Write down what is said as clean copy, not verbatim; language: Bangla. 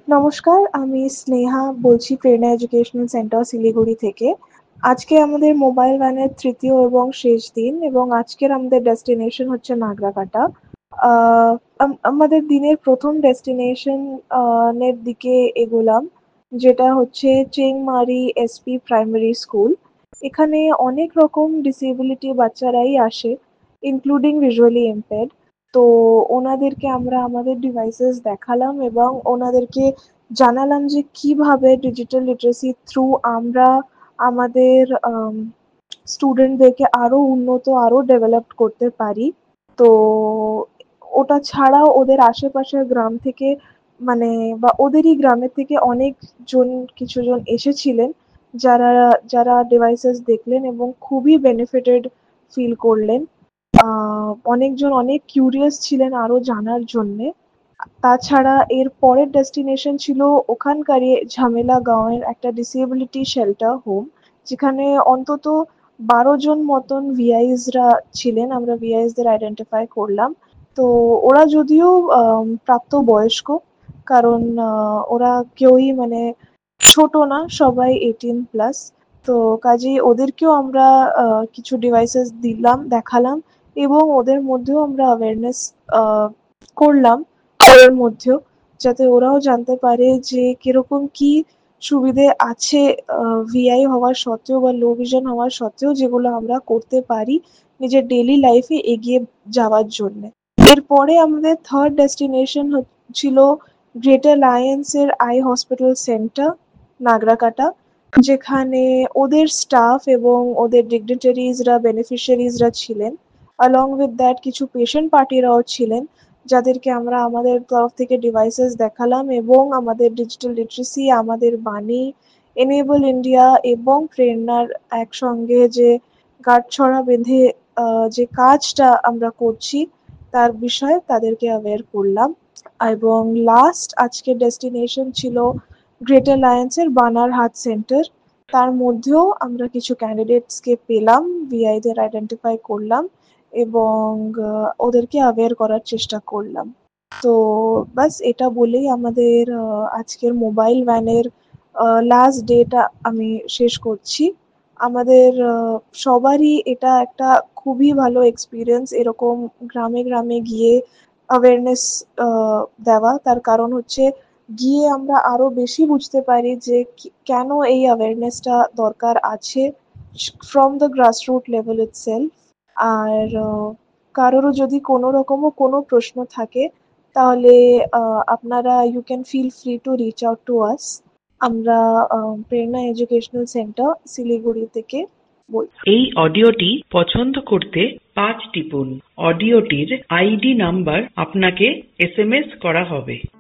নমস্কার, আমি স্নেহা বলছি প্রেরণা এডুকেশনাল সেন্টার শিলিগুড়ি থেকে। আজকে আমাদের মোবাইল ভ্যানের তৃতীয় এবং শেষ দিন এবং আজকের আমাদের ডেস্টিনেশন হচ্ছে নাগরাকাটা। আমাদের দিনের প্রথম ডেস্টিনেশন এর দিকে এগোলাম, যেটা হচ্ছে চেংমারি এসপি প্রাইমারি স্কুল। এখানে অনেক রকম ডিসেবিলিটি বাচ্চারাই আসে, ইনক্লুডিং ভিজুয়ালি ইম্পেয়ার্ড। তো ওনাদেরকে আমরা আমাদের ডিভাইসেস দেখালাম এবং ওনাদেরকে জানালাম যে কিভাবে ডিজিটাল লিটারেসি থ্রু আমরা আমাদের স্টুডেন্টদেরকে আরো উন্নত আরো ডেভেলপ করতে পারি। তো ওটা ছাড়াও ওদের আশেপাশের গ্রাম থেকে, মানে বা ওদেরই গ্রামের থেকে অনেকজন কিছুজন এসেছিলেন, যারা যারা ডিভাইসেস দেখলেন এবং খুবই বেনিফিটেড ফিল করলেন। অনেকজন অনেক কিউরিয়াস ছিলেন আরো জানার জন্যে। তাছাড়া এর পরের ডেস্টিনেশন ছিল ওখানকারই ঝামেলা গাঁওয়ের একটা ডিসেবিলিটি শেল্টার হোম, যেখানে অন্তত 12 জন মতন ভিআইসরা ছিলেন। আমরা ভিআইসদের আইডেন্টিফাই করলাম। তো ওরা যদিও প্রাপ্তবয়স্ক, কারণ ওরা কেউই মানে ছোট না, সবাই 18+। তো কাজেই ওদেরকেও আমরা কিছু ডিভাইসেস দিলাম, দেখালাম এবং ওদের মধ্যেও আমরা অ্যাওয়ারনেস করলাম ওদের মধ্যেও, যাতে ওরাও জানতে পারে যে কিরকম কি সুবিধে আছে ভিআই হওয়ার সত্ত্বেও বা লো ভিশন হওয়ার সত্ত্বেও, যেগুলো আমরা করতে পারি নিজের ডেইলি লাইফে এগিয়ে যাওয়ার জন্য। এরপরে আমাদের থার্ড ডেস্টিনেশন ছিল গ্রেটার লায়েন্সের আই হসপিটাল সেন্টার, নাগরাকাটা, যেখানে ওদের স্টাফ এবং ওদের ডিগনিটারিজরা বেনিফিশিয়ারিজরা ছিলেন। along with that কিছু পেশেন্ট পার্টিরাও ছিলেন, যাদেরকে আমরা আমাদের তরফ থেকে ডিভাইসেস দেখালাম এবং আমাদের ডিজিটাল লিটারেসি, আমাদের বাণী, এনেবল ইন্ডিয়া এবং প্রেরণার একসঙ্গে যে গাঁটছড়া বেঁধে যে কাজটা আমরা করছি তার বিষয়ে তাদেরকে অ্যাওয়্যার করলাম। এবং লাস্ট আজকের ডেস্টিনেশন ছিল গ্রেটার লায়েন্সের বানারহাট সেন্টার। তার মধ্যেও আমরা কিছু ক্যান্ডিডেটসকে পেলাম, ভিআইদের আইডেন্টিফাই করলাম এবং ওদেরকে অ্যাওয়্যার করার চেষ্টা করলাম। তো বাস এটা বলেই আমাদের আজকের মোবাইল ভ্যানের লাস্ট ডেটা আমি শেষ করছি। আমাদের সবারই এটা একটা খুবই ভালো এক্সপিরিয়েন্স, এরকম গ্রামে গ্রামে গিয়ে অ্যাওয়ারনেস দেওয়া। তার কারণ হচ্ছে গিয়ে আমরা আরো বেশি বুঝতে পারি যে কেন এই অ্যাওয়ারনেসটা দরকার আছে from the grassroot level itself. আর কারোরও যদি কোনো রকমও কোনো প্রশ্ন থাকে, তাহলে আপনারা you can feel free to reach out to us. আমরা প্রেরণা এডুকেশনাল সেন্টার শিলিগুড়ি থেকে বলছি। এই অডিওটি পছন্দ করতে 5 টিপুন। অডিওটির আইডি নাম্বার আপনাকে এসএমএস করা হবে।